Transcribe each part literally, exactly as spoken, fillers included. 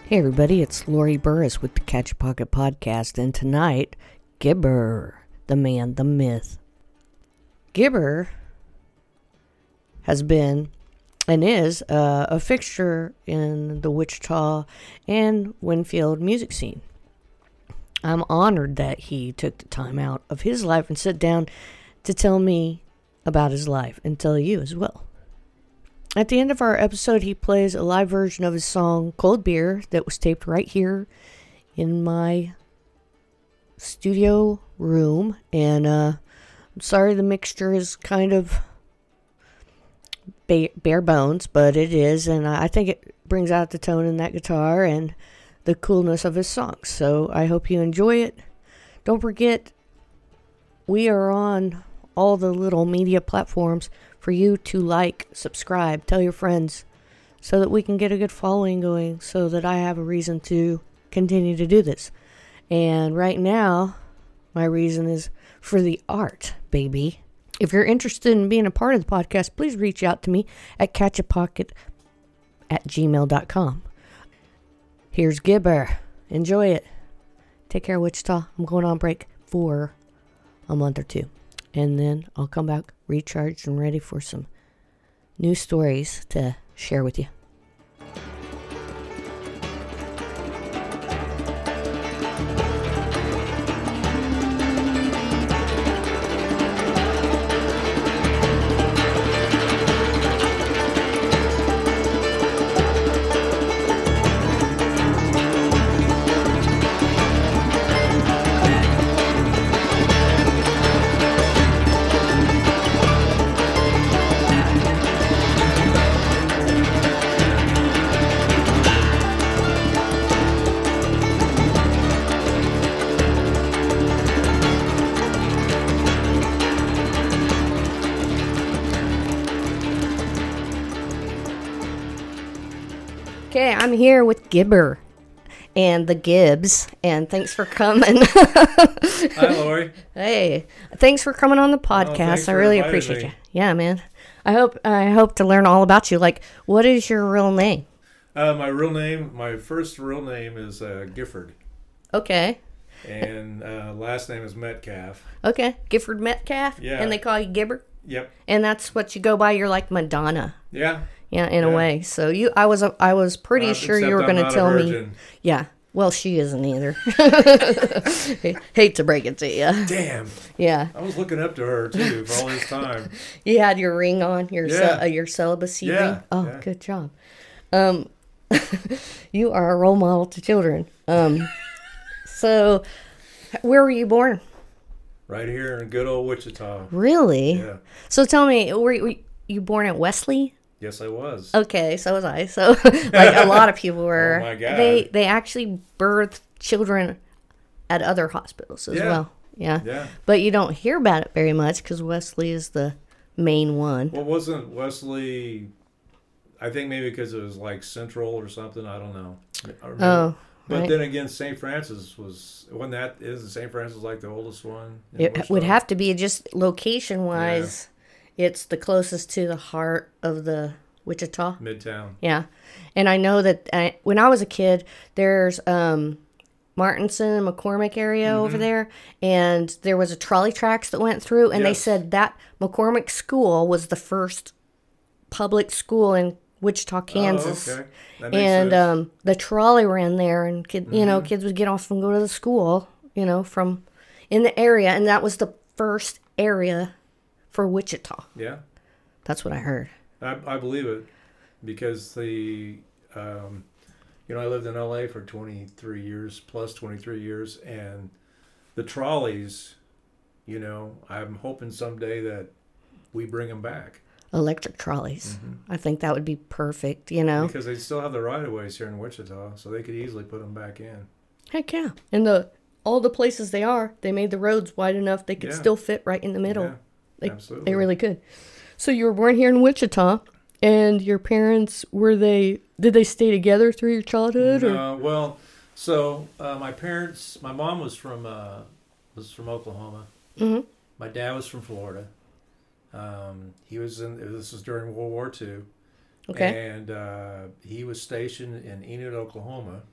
Hey everybody, it's Lori Burris with the Catch a Pocket Podcast, and tonight, Gibber, the man, the myth. Gibber has been and is uh, a fixture in the Wichita and Winfield music scene. I'm honored that he took the time out of his life and sat down to tell me about his life and tell you as well. At the end of our episode, he plays a live version of his song, Cold Beer, that was taped right here in my studio room. And uh, I'm sorry the mixture is kind of ba- bare bones, but it is. And I think it brings out the tone in that guitar and the coolness of his songs. So I hope you enjoy it. Don't forget, we are on all the little media platforms for you to like, subscribe, tell your friends, so that we can get a good following going, so that I have a reason to continue to do this. And right now, my reason is for the art, baby. If you're interested in being a part of the podcast, please reach out to me at catchapocket at gmail dot com. Here's Gibber. Enjoy it. Take care, Wichita. I'm going on break for a month or two. And then I'll come back recharged and ready for some new stories to share with you. Okay, I'm here with Gibber and the Gibbs, and thanks for coming. Hi, Lori. Hey, thanks for coming on the podcast. Oh, I really inviting appreciate me. you. Yeah, man. I hope I hope to learn all about you. Like, what is your real name? Uh, my real name, my first real name is uh, Gifford, Okay, and uh, last name is Metcalf. okay, Gifford Metcalf. Yeah. And they call you Gibber, Yep. and that's what you go by. You're like Madonna. Yeah. Yeah, in a Yeah. way. So you, I was, I was pretty Uh, sure you except were I'm going to not a tell me. virgin. Yeah. Well, she isn't either. Hate to break it to you. Damn. Yeah. I was looking up to her too for all this time. You had your ring on, your ce- Yeah. uh, your celibacy Yeah, ring. Oh, yeah. good job. Um, you are a role model to children. Um, so where were you born? Right here in good old Wichita. Really? Yeah. So tell me, were you, were you born at Wesley? Yes, I was. Okay, so was I. So like a lot of people were. Oh, my God. They they actually birth children at other hospitals as Yeah. well. Yeah. Yeah. But you don't hear about it very much because Wesley is the main one. Well, wasn't Wesley? I think maybe because it was like Central or something. I don't know. I remember. Oh, But right. then again, Saint Francis was when that is Saint Francis like the oldest one. in It would Wichita? have to be just location wise. It's the closest to the heart of the Wichita. Midtown. Yeah. And I know that I, when I was a kid, there's um, Martinson and McCormick area Mm-hmm. over there. And there was a trolley tracks that went through. And they Yes. said that McCormick School was the first public school in Wichita, Kansas. Oh, okay. That makes And sense. um, the trolley ran there, and kid, you know, Mhm. kids would get off and go to the school, you know, from in the area, and that was the first area for Wichita. yeah, That's what I heard. I, I believe it because the, um, you know, I lived in L A for twenty-three years, plus twenty-three years, and the trolleys, you know, I'm hoping someday that we bring them back Electric trolleys. Mm-hmm. I think that would be perfect, you know. because they still have the right of ways here in Wichita, so they could easily put them back in. Heck yeah. And the all the places they are, they made the roads wide enough they could Yeah. still fit right in the middle. Yeah, They, absolutely. they really could. So you were born here in Wichita, and your parents, were they, did they stay together through your childhood? Or? No, well, so uh, my parents, my mom was from uh, was from Oklahoma. Mm-hmm. My dad was from Florida. Um, he was in. This was during World War Two. Okay. And uh, he was stationed in Enid, Oklahoma,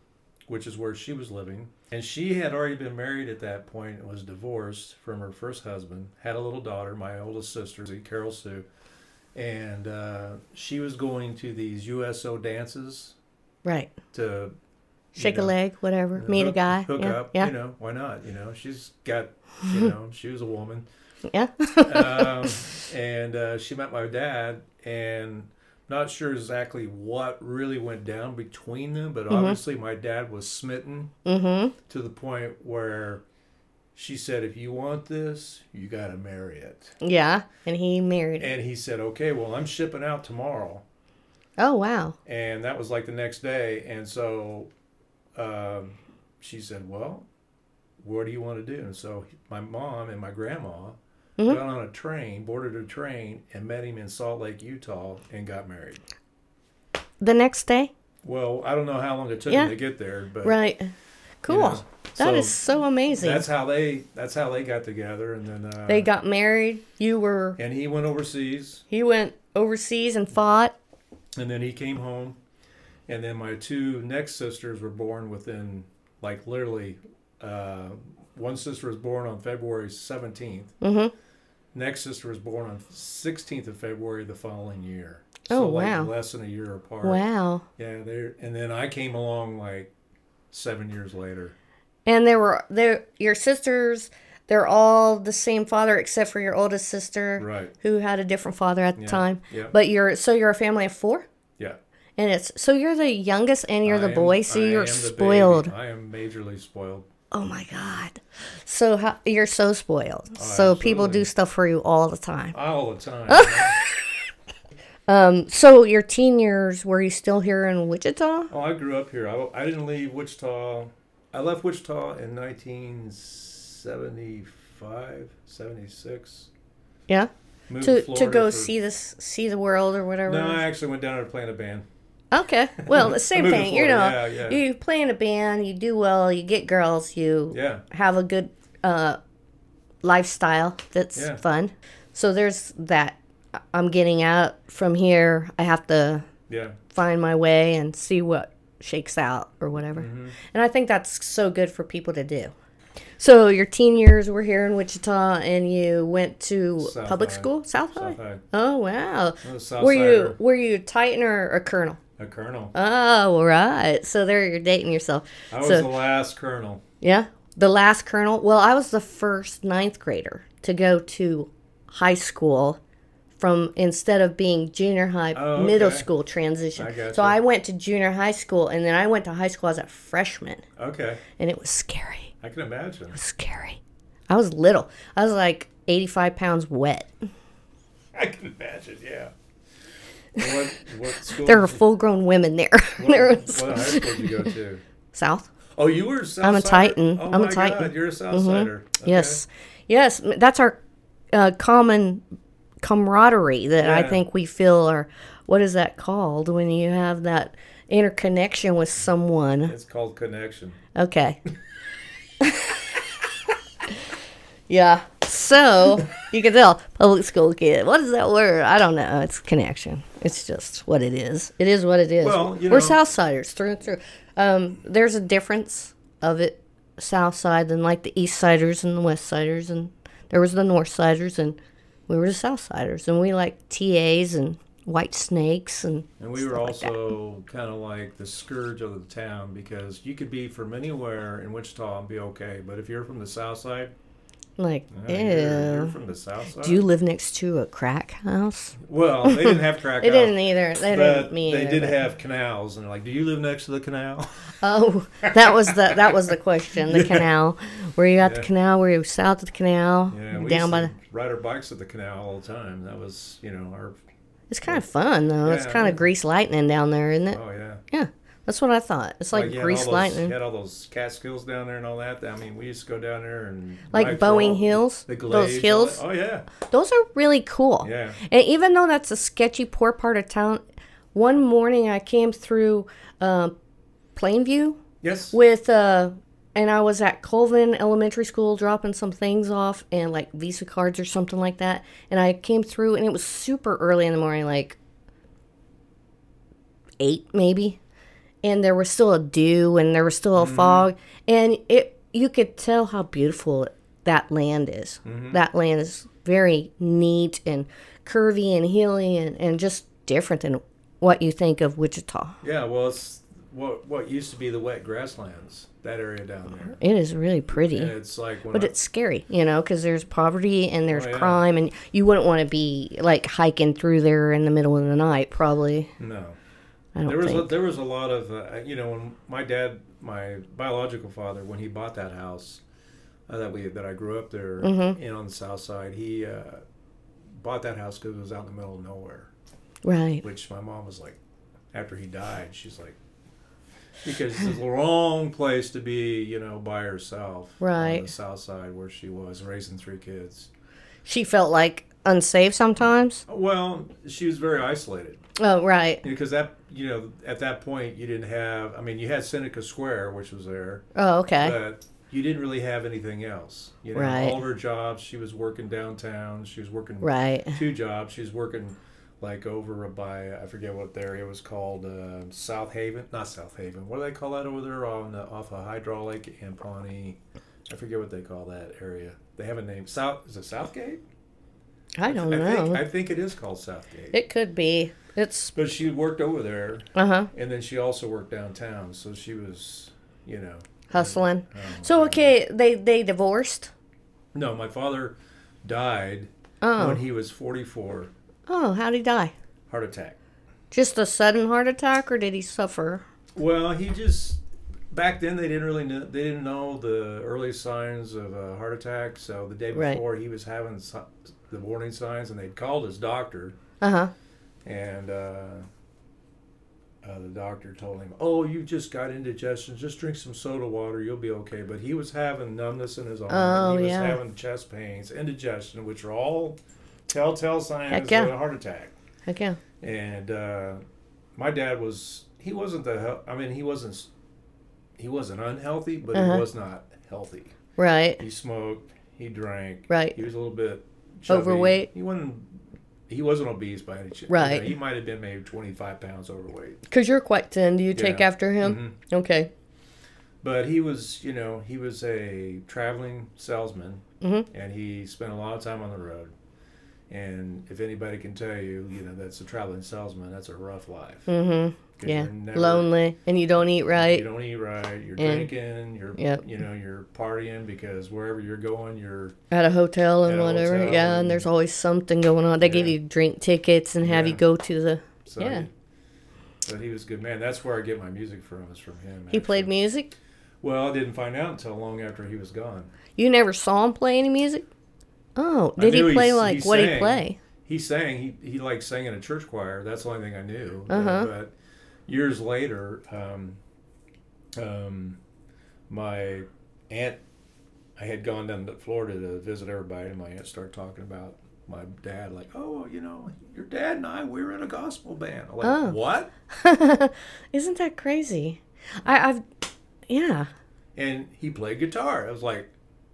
which is where she was living. And she had already been married at that point and was divorced from her first husband, had a little daughter, my oldest sister, Carol Sue. And uh, she was going to these U S O dances. Right. To shake know, a leg, whatever, meet hook, a guy. Hook yeah. up, yeah. you know, why not? You know, she's got, you know, she was a woman. Yeah. um, and uh, she met my dad, and not sure exactly what really went down between them, but mm-hmm. obviously my dad was smitten mm-hmm. to the point where she said, if you want this, you got to marry it. Yeah, and he married it. And he said, okay, well, I'm shipping out tomorrow. Oh, wow. And that was like the next day. And so um, she said, well, what do you want to do? And so my mom and my grandma mm-hmm. got on a train, boarded a train, and met him in Salt Lake, Utah, and got married. The next day? Well, I don't know how long it took yeah. them to get there, but right. Cool. You know, that so is so amazing. That's how they. That's how they got together, and then uh, they got married. You were. And he went overseas. He went overseas and fought. And then he came home, and then my two next sisters were born within, like literally, uh, one sister was born on February seventeenth. Mm-hmm. Next sister was born on sixteenth of February the following year. Oh, so like wow. less than a year apart. Wow. Yeah, they and then I came along like seven years later. And they were they your sisters. They're all the same father except for your oldest sister, right? Who had a different father at the yeah. time. Yeah. But you're so you're a family of four. Yeah. And it's so you're the youngest and you're I the am, boy, so I you're spoiled. I am majorly spoiled. Oh my God! So how, you're so spoiled. Oh, so absolutely. People do stuff for you all the time. All the time. um. So your teen years, were you still here in Wichita? Oh, I grew up here. I, I didn't leave Wichita. I left Wichita in nineteen seventy-five, seventy-six. Yeah. Moved to to, to go for, see this, see the world or whatever. No, I actually went down there to play in a band. Okay, well, the same thing. You know, yeah, yeah. you play in a band, you do well, you get girls, you yeah. have a good uh, lifestyle that's yeah. fun. So there's that. I'm getting out from here. I have to yeah. find my way and see what shakes out or whatever. Mm-hmm. And I think that's so good for people to do. So your teen years were here in Wichita, and you went to South public High. school, South High. South High. Oh wow! South were Sider. you were you Titan or a Colonel? A colonel. Oh right. So there you're dating yourself. I was so, the last colonel. Yeah, the last colonel. Well, I was the first ninth grader to go to high school. From instead of being junior high, oh, okay. middle school transition. I gotcha. So I went to junior high school, and then I went to high school as a freshman. Okay. And it was scary. I can imagine. It was scary. I was little. I was like eighty-five pounds wet. I can imagine, yeah. What, what school? There were full-grown women there. What, there was... what high school did you go to? South. Oh, you were a South I'm a Titan. Oh I'm my a Titan. God, you're a South Mm-hmm. Sider. Okay. Yes. Yes, that's our uh, common camaraderie that yeah. I think we feel, or what is that called when you have that interconnection with someone? It's called connection. Okay. Yeah. So you can tell public school kid. What is that word? I don't know. It's connection. It's just what it is. It is what it is. Well, you We're know, Southsiders through and through. Um, there's a difference of it, South Side, than like the East Siders and the West Siders, and there was the North Siders, and we were the South Siders, and we like T As and White Snakes, and and we were also kind of like the scourge of the town, because you could be from anywhere in Wichita and be okay, but if you're from the South Side, like, uh, ew. you're, you're from the South Side. Do you live next to a crack house? Well, they didn't have crack They house. didn't either. They But didn't me they either, did but- have canals, and they're like, do you live next to the canal? Oh, that was the that was the question. The Yeah. canal. Were you at Yeah. the canal? Were you south of the canal? Yeah, we Down used by to the. ride our bikes at the canal all the time. That was, you know, our. It's kind of fun though. It's Yeah, kind it of is. grease lightning down there, isn't it? Oh yeah. Yeah, that's what I thought. It's like you had grease all those, lightning. You had all those Catskills down there and all that. I mean, we used to go down there and Like ride through Boeing all Hills? the Those glades, all hills? that. Oh yeah, Those are really cool. yeah. And even though that's a sketchy, poor part of town, one morning I came through uh, Plainview Yes. with, uh, and I was at Colvin Elementary School dropping some things off and like Visa cards or something like that. And I came through and it was super early in the morning, like eight maybe. and there was still a dew and there was still a Mhm. fog, and it you could tell how beautiful that land is. Mhm. That land is very neat and curvy and hilly and, and just different than what you think of Wichita. Yeah, well, it's what what used to be the wet grasslands, that area down there. It is really pretty. And it's like when But I, it's scary, you know, because there's poverty and there's Oh, yeah. crime, and you wouldn't want to be like hiking through there in the middle of the night, probably. no. I don't There was a, think. there was a lot of uh, you know, when my dad, my biological father, when he bought that house uh, that we that I grew up there Mhm. in on the south side, he uh, bought that house because it was out in the middle of nowhere. Right. Which my mom was like, after he died, she's like, because it's the wrong place to be, you know, by herself on Right. the south side where she was raising three kids. She felt like unsafe sometimes. Well, she was very isolated. Oh, right. Because that, you know, at that point, you didn't have, I mean, you had Seneca Square, which was there, Oh, okay. but you didn't really have anything else. You know, Right. all of her jobs, she was working downtown, she was working Right. two jobs. She was working like over by, I forget what the area was called, uh, South Haven, not South Haven, what do they call that over there on the, off of Hydraulic and Pawnee? I forget what they call that area. They have a name. South, is it Southgate? I don't I know. Think, I think it is called Southgate. It could be. It's But she worked over there, uh huh and then she also worked downtown, so she was, you know, hustling. oh, So God. okay, they they divorced. No, my father died Oh. when he was forty-four, Oh, how'd he die? heart attack. Just a sudden heart attack, or did he suffer? Well, he just back then they didn't really know, they didn't know the early signs of a heart attack. So the day Right. before he was having si- the warning signs, and they'd called his doctor, Uh huh. and uh, uh, the doctor told him, "Oh, you just got indigestion. Just drink some soda water. You'll be okay." But he was having numbness in his arm. Oh, he was yeah. having chest pains, indigestion, which are all telltale signs Heck yeah. of a heart attack. Heck yeah. And uh, my dad was he wasn't the hel- I mean he wasn't he wasn't unhealthy, but Uh-huh. he was not healthy. Right. He smoked, he drank, Right. he was a little bit chubby. Overweight? He wasn't he wasn't obese by any chance. Right. he might have been maybe twenty-five pounds overweight. Because you're quite thin. Do you take Yeah. after him? Mhm. Okay. But he was, you know, he was a traveling salesman, Mhm. and he spent a lot of time on the road. And if anybody can tell you, you know, that's a traveling salesman, that's a rough life. Mm-hmm. 'Cause Yeah. you're never- Lonely, and you don't eat right. You don't eat right. You're And- drinking. You're, Yep. you know, you're partying because wherever you're going, you're. At a hotel and At a whatever. hotel Yeah, and and- there's always something going on. They give Yeah. you drink tickets and have Yeah. you go to the. So Yeah. He, but he was a good man. That's where I get my music from. Is from him. He played actually. music. Well, I didn't find out until long after he was gone. You never saw him play any music. Oh, I did he knew he play s- like he what did he sang. play? He sang. He he liked singing in a church choir. That's the only thing I knew. Uh-huh. But years later, um, um, my aunt, I had gone down to Florida to visit everybody, and my aunt started talking about my dad, like, "Oh, you know, your dad and I, we were in a gospel band." I'm like, Oh. what? Isn't that crazy? I, I've, yeah. And he played guitar. I was like,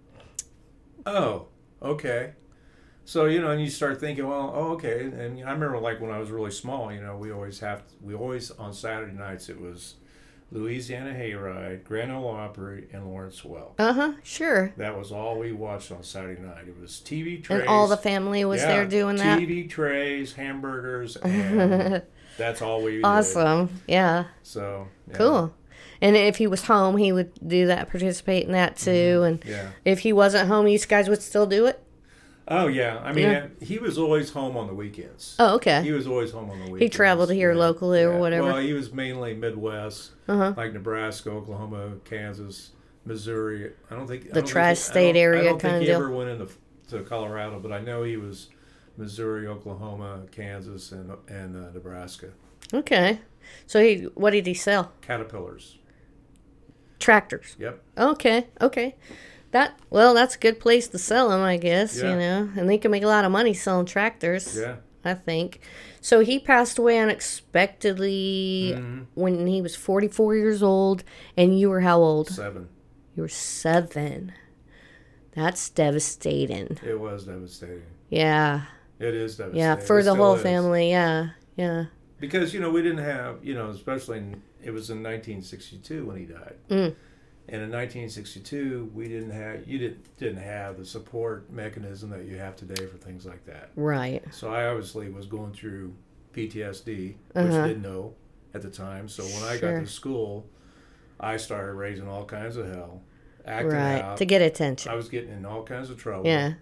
oh, okay. So, you know, and you start thinking, well, oh, okay. And I remember, like, when I was really small, you know, we always have, we always, on Saturday nights, it was Louisiana Hayride, Grand Ole Opry, and Lawrence Welk. Uh huh. Sure. That was all we watched on Saturday night. It was T V trays. And all the family was yeah, there doing that. T V trays, hamburgers, and that's all we did. Awesome. Yeah. So, yeah. Cool. And if he was home, he would do that, participate in that too. And Yeah. if he wasn't home, you guys would still do it. Oh, yeah. I mean, Yeah. he was always home on the weekends. Oh, okay. He was always home on the weekends. He traveled here locally or whatever. Well, he was mainly Midwest, Uh huh. like Nebraska, Oklahoma, Kansas, Missouri. I don't think The I don't think he- tri-state I don't- area I don't kinda think he deal. ever went into to Colorado, but I know he was Missouri, Oklahoma, Kansas, and and uh, Nebraska. Okay. So he, what did he sell? Caterpillars. Tractors. Yep. Okay. Okay. That well, that's a good place to sell them, I guess. Yeah. You know, and they can make a lot of money selling tractors. Yeah. I think. So he passed away unexpectedly Mhm. when he was forty-four years old, and you were how old? Seven. You were seven. That's devastating. It was devastating. Yeah. It is devastating. Yeah, for It the still whole is. family. Yeah. Yeah. Because, you know, we didn't have, you know, especially in, it was in nineteen sixty-two when he died. Mm. And in nineteen sixty-two, we didn't have you didn't didn't have the support mechanism that you have today for things like that. Right. So I obviously was going through P T S D, which Uh-huh. I didn't know at the time. So when I Sure. got to school, I started raising all kinds of hell, acting Right. out. To get attention. I was getting in all kinds of trouble. Yeah.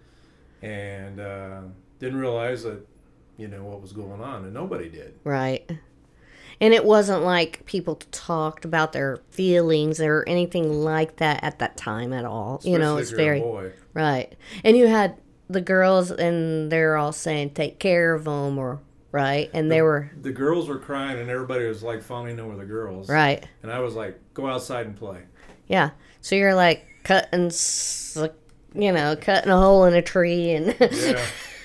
And uh, didn't realize that, you know, what was going on, and nobody did. Right. And it wasn't like people talked about their feelings or anything like that at that time at all. Especially you know, if it's you're very a boy. right. And you had the girls, and they're all saying, "Take care of them," or right, and the, they were the girls were crying, and everybody was like fawning over the girls. right. And I was like, "Go outside and play." Yeah. So you're like cutting, s- like, you know, cutting a hole in a tree, and Yeah,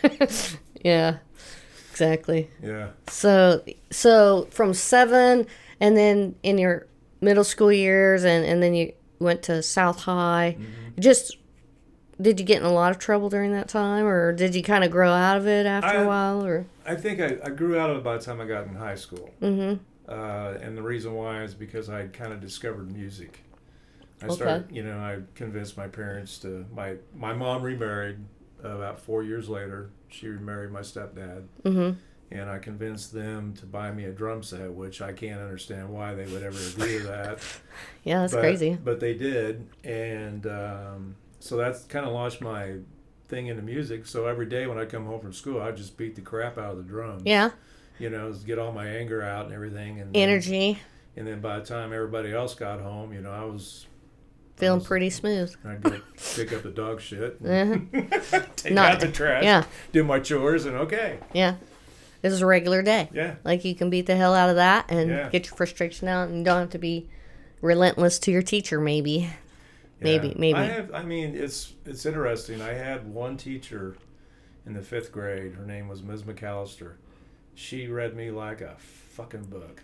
yeah, exactly. yeah. So, so from seven, and then in your middle school years, and, and then you went to South High. Mm-hmm. Just, did you get in a lot of trouble during that time, or did you kind of grow out of it after I- a while, or? I think I, I grew out of it by the time I got in high school. Mm-hmm. Uh, and the reason why is because I kind of discovered music. I Okay. started, you know, I convinced my parents to, my, my mom remarried uh, about four years later. She remarried my stepdad. Mm-hmm. And I convinced them to buy me a drum set, which I can't understand why they would ever agree to that. Yeah, that's but, crazy. But they did. And um, so that's kind of launched my thing into music. So every day when I come home from school, I just beat the crap out of the drums. Yeah. You know, get all my anger out and everything. And then, Energy. and then by the time everybody else got home, you know, I was Feeling I was- pretty smooth. I'd go pick up the dog shit, and Uh-huh. take Not- out the trash, Yeah. do my chores, and okay, Yeah. This is a regular day. yeah, Like, you can beat the hell out of that and Yeah. get your frustration out, and you don't have to be relentless to your teacher, maybe. Maybe, yeah. maybe. I have. I mean, it's it's interesting. I had one teacher in the fifth grade. Her name was Miz McAllister. She read me like a fucking book.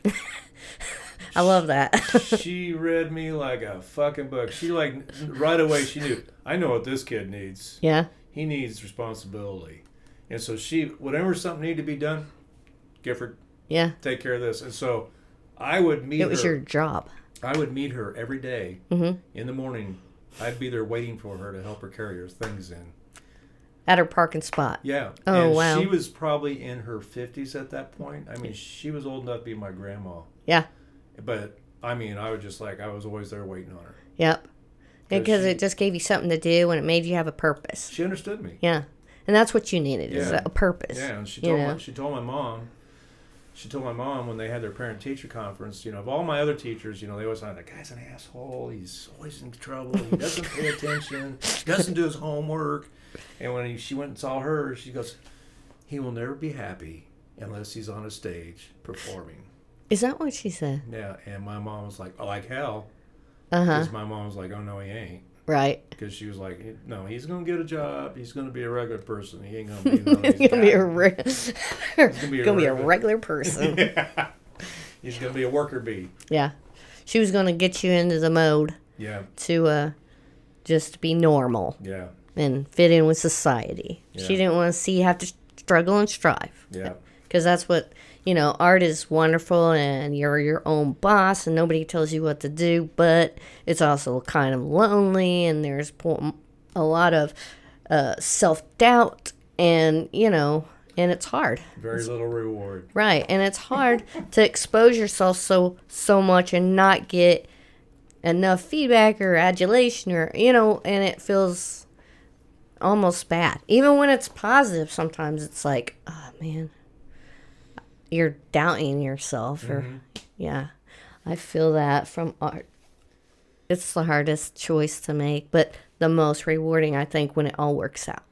I love that. She read me like a fucking book. She like right away she knew. I know what this kid needs. Yeah. He needs responsibility, and so she whatever something needed to be done, Gifford, Yeah. take care of this. And so I would meet It was her. your job. I would meet her every day Mm-hmm. in the morning. I'd be there waiting for her to help her carry her things in. At her parking spot. Yeah. Oh, and wow. She was probably in her fifties at that point. I mean, she was old enough to be my grandma. Yeah. But, I mean, I was just like, I was always there waiting on her. Yep. Because she- it just gave you something to do, and it made you have a purpose. She understood me. Yeah. And that's what you needed, is Yeah. a purpose. Yeah, and she You told, know? my, she told my mom, she told my mom when they had their parent-teacher conference, you know, of all my other teachers, you know, they always thought, that guy's an asshole, he's always in trouble, he doesn't pay attention, he doesn't do his homework. And when he, she went and saw her, she goes, he will never be happy unless he's on a stage performing. Is that what she said? Yeah, and my mom was like, oh, like hell. Uh-huh. Because my mom was like, oh, no, he ain't. Right. Because she was like, no, he's going to get a job. He's going to be a regular person. He ain't going to be none of these He's gonna be a guys." re- gonna be a gonna be a regular- regular person. Yeah. He's going to be a worker bee. Yeah. She was gonna get you into the mode Yeah, to uh just be normal yeah, and fit in with society. Yeah. She didn't want to see you have to struggle and strive. yeah, Because that's what, you know, art is wonderful, and you're your own boss and nobody tells you what to do, but it's also kind of lonely, and there's po- a lot of uh, self-doubt, and, you know, and it's hard. very little reward. Right. And it's hard to expose yourself so, so much and not get enough feedback or adulation, or, you know, and it feels almost bad. Even when it's positive, sometimes it's like, oh, man, you're doubting yourself, or Mhm. yeah, I feel that from art. It's the hardest choice to make, but the most rewarding, I think, when it all works out.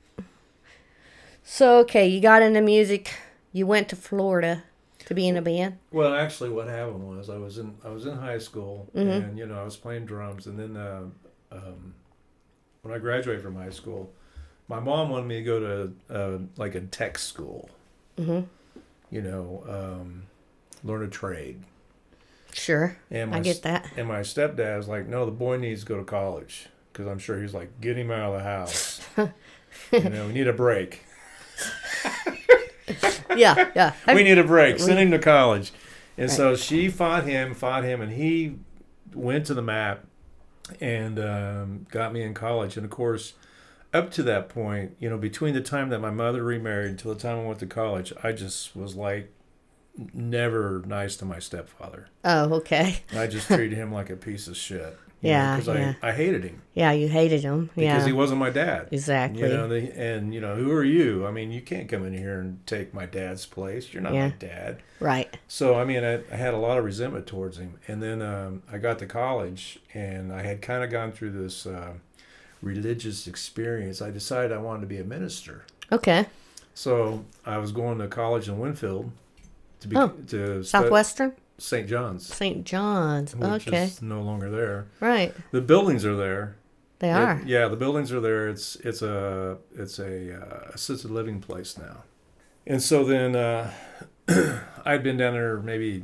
So, okay, you got into music. You went to Florida to be in a band. Well, actually, what happened was I was in I was in high school, Mhm. and you know I was playing drums, and then uh, um, when I graduated from high school, my mom wanted me to go to uh, like a tech school, Mm-hmm. you know, um, learn a trade. Sure, And my I get that. And my stepdad was like, no, the boy needs to go to college. Because I'm sure he's like, get him out of the house. You know, we need a break. Yeah, yeah. we need a break. Send him to college. And Right. so she fought him, fought him, and he went to the mat and um, got me in college. And of course, up to that point, you know, between the time that my mother remarried until the time I went to college, I just was like never nice to my stepfather. Oh, okay. I just treated him like a piece of shit. Yeah, Because yeah. I, I hated him. Yeah, you hated him. Because Yeah, he wasn't my dad. exactly. You know, they, and, you know, who are you? I mean, you can't come in here and take my dad's place. You're not Yeah. my dad. Right. So, I mean, I, I had a lot of resentment towards him. And then um, I got to college, and I had kind of gone through this uh, religious experience. I decided I wanted to be a minister. Okay. So I was going to college in Winfield to be Oh, to Southwestern? Saint John's, Saint John's. which Okay. is no longer there. Right. The buildings are there. They It- are. yeah, the buildings are there. It's it's a it's a uh, assisted living place now. And so then uh, I'd been down there maybe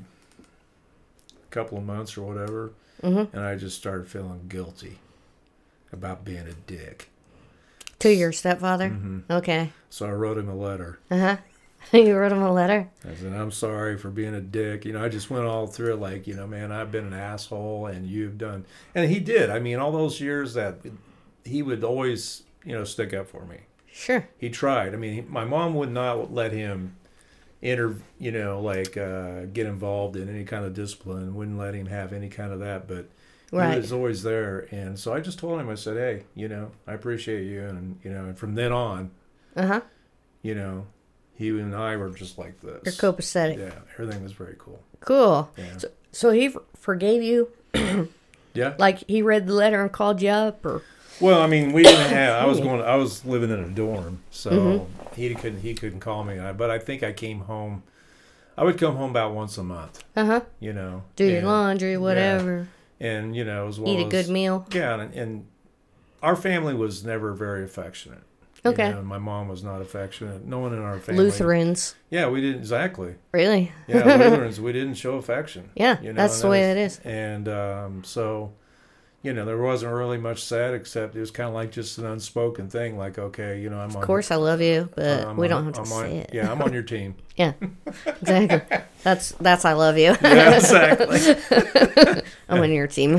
a couple of months or whatever, Mm-hmm. and I just started feeling guilty about being a dick. To your stepfather? hmm Okay. So I wrote him a letter. Uh-huh. You wrote him a letter? I said, I'm sorry for being a dick. You know, I just went all through it like, you know, man, I've been an asshole and you've done. And he did. I mean, all those years that he would always, you know, stick up for me. Sure. He tried. I mean, he, my mom would not let him enter, you know, like uh, get involved in any kind of discipline, wouldn't let him have any kind of that. But Right. he was always there. And so I just told him, I said, hey, you know, I appreciate you. And, you know, and from then on, Uh-huh. you know, he and I were just like this. You're copacetic. Yeah, everything was very cool. Cool. Yeah. So, so he f- forgave you? Yeah. Like he read the letter and called you up, or? Well, I mean, we didn't have. I was going. I was living in a dorm, so Mm-hmm. he couldn't. He couldn't call me. I- But I think I came home. I would come home about once a month. Uh-huh. You know, Do your and- laundry, whatever. and you know, as well Eat a as, good meal. Yeah, and, and our family was never very affectionate. you Okay. know, my mom was not affectionate. No one in our family. Lutherans. Yeah, we didn't exactly. Really? Yeah, Lutherans. We didn't show affection. Yeah, You know, that's and the that way was- it is. And um, so, you know, there wasn't really much said except it was kind of like just an unspoken thing. Like, okay, you know, I'm on. Of course, I love you, but I'm we on- don't have to I'm say on- it. Yeah, I'm on your team. Yeah, exactly. That's that's I love you. Yeah, exactly. I'm on your team.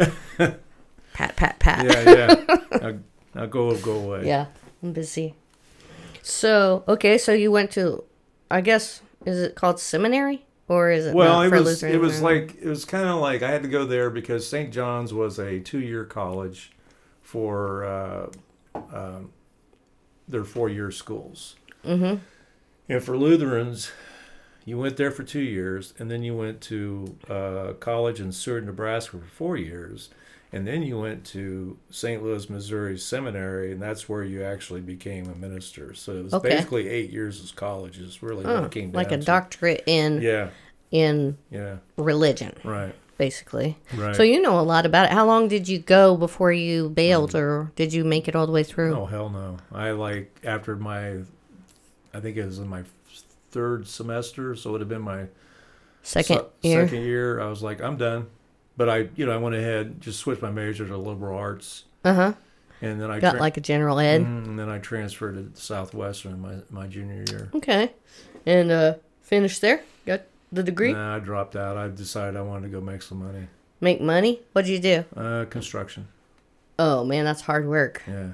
Pat, pat, pat. Yeah, yeah. Now, now go, go away. Yeah, I'm busy. So, okay, so you went to, I guess, is it called seminary? Or is it Well, not it for was Lutheran? it was or- like it was kind of like I had to go there because Saint John's was a two-year college for uh, um, their four-year schools. Mhm. And for Lutherans, you went there for two years, and then you went to uh, college in Seward, Nebraska for four years, and then you went to Saint Louis, Missouri Seminary, and that's where you actually became a minister. So it was Okay. basically eight years of college is really what Oh, it came down like a to. doctorate in Yeah, in yeah, religion, right, basically. right. So you know a lot about it. How long did you go before you bailed, or did you make it all the way through? Oh hell no! I like after my, I think it was in my third semester, so it would have been my Second se- year. Second year, I was like, I'm done. But I, you know, I went ahead, just switched my major to liberal arts, Uh huh. and then I Got tra- like a general ed. Mm, and then I transferred to Southwestern my my junior year. Okay, and uh, finished there. Got the degree. Nah, I dropped out. I decided I wanted to go make some money. Make money. What'd you do? Uh, construction. Oh man, that's hard work. Yeah.